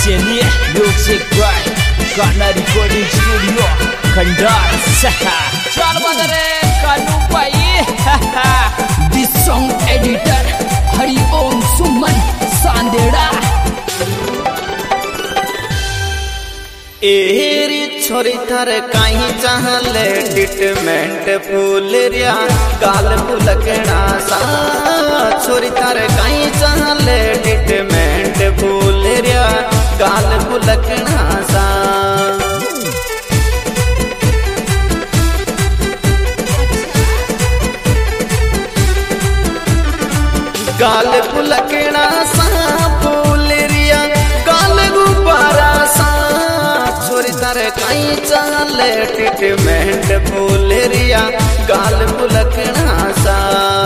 Seni Music by Karena Recording Studio Kendar Chal badare Kanu pai This song editor Hari Om Suman Sandera एरी छोरी थार कहीं चाहले treatment फूल रिया गाल फुलकना सा छोरी थार कहीं चाहले ट्रीटमेंट फूल रिया गाल फुलकना सा गाल फुलकना सा फूल रिया गाल गुब्बारा सा छोरी तारे कहीं चाले ट्रीटमेंट फूल रिया गाल फुलकना सा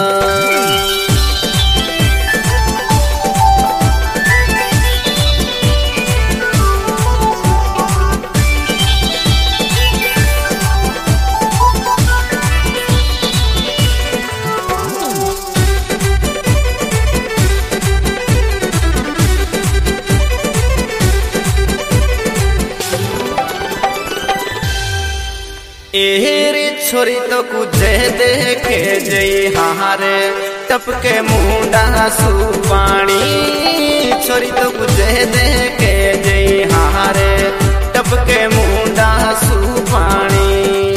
एरी छोरी तो कुझे देखे जई हारे टपके मुंडा सु पानी छोरी तो कुझे देखे जई हारे टपके मुंडा सु पानी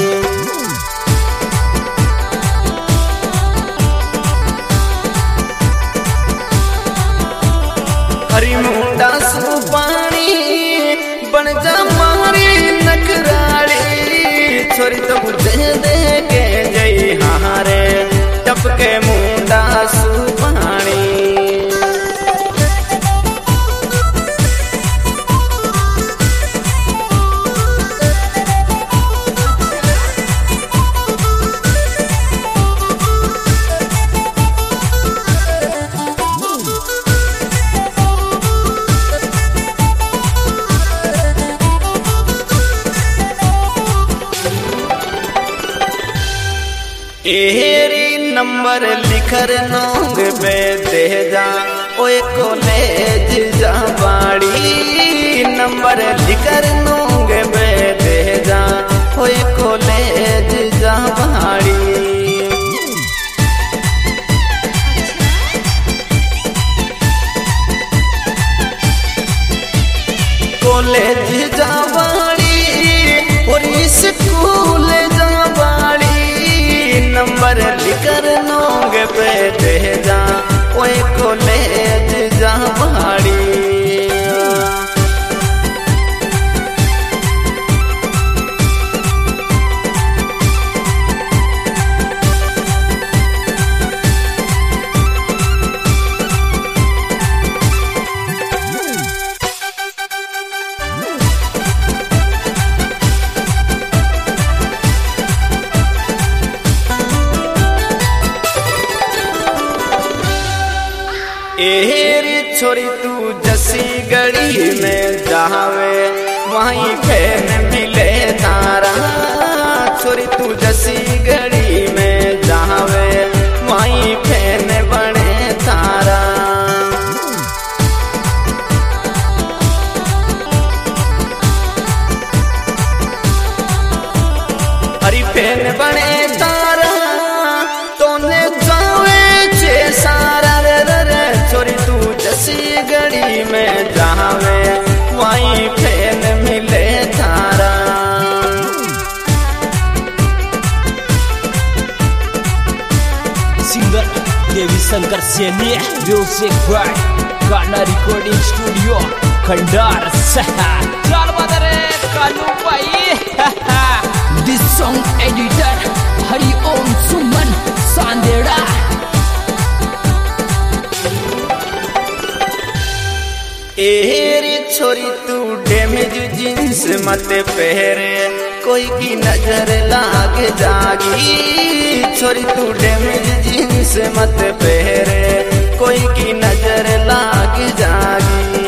हरी मुंडा सु पानी बन जा मारी नखराड़ी छोरी तो बुझे देके जई हारे टपके मुंडा सु पानी एरी नंबर लिखर नोंग पे दे जा ओए कॉलेज जा बाड़ी नंबर लिखर नोंग पे दे जा ओए कॉलेज जा बाड़ी कॉलेज जा बाड़ी और स्कूल जा बाड़ी नंबर लिखर नोंग पे दे जा ओए कॉलेज जा बाड़ी एरी छोरी तू जसी गड़ी में जावे वहीं फैन मिले तारा छोरी तू जसी गड़ी में जावे वहीं फैन बने तारा हरी फैन बने तारा तोने जावे छे सारा छोरी तू जसी गड़ी में जावे वहीं फैन मिले तारा Singer Devi Shankar Seni Music by Karena Recording Studio Kendar Chal badare Kanu pai This song editor Hari Om Suman Sandera एरी छोरी तू डैमेज जींस मत पहरे कोई की नजर लाग जागी छोरी तू डैमेज जींस मत पहरे कोई की नजर लाग जागी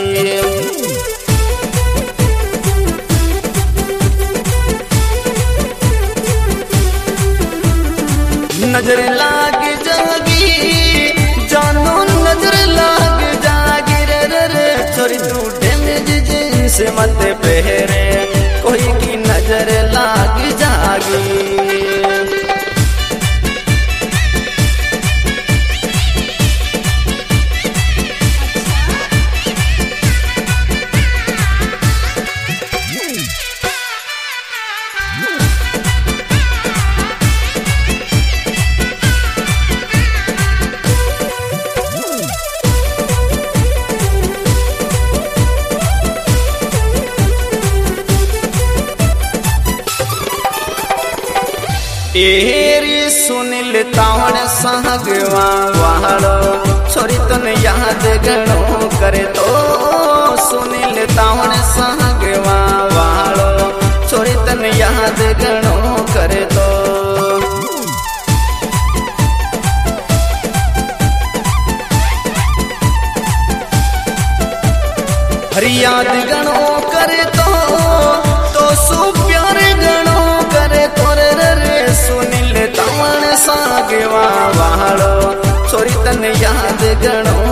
नजर लाग जागी जानो नजर लाग जागी रे छोरी तू डैमेज मत पहरे कोई की नजर लाग जागी। एरी सुनील तावण सहगवा वालो छोरी तन याद गणो करे तो सुनील तावण सहगवा वालो छोरी तन याद गणो करे तो याद गणो करे तो सु प्यार गणो करे तोरे रे सुनील तावण सागवा वालो छोरी तन याद गणो